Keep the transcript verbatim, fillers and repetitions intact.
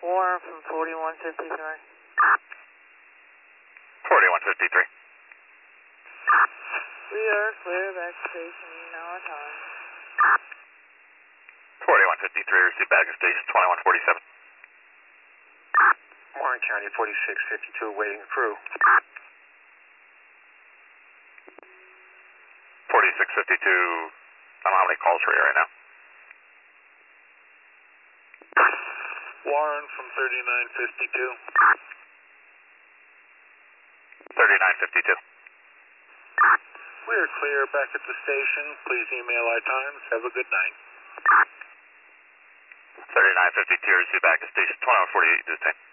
Warren from forty-one fifty-three. forty-one fifty-three. We are clear back to station, now our time. forty-one fifty-three, receive back at station twenty-one forty-seven. Warren County forty-six fifty-two, waiting crew. forty-six fifty-two, I don't know how many calls for you right now. Warren from thirty-nine fifty-two. thirty-nine fifty-two. We are clear back at the station. Please email our times. Have a good night. thirty-nine fifty-two, receive back at station twenty-one forty-eight, this time.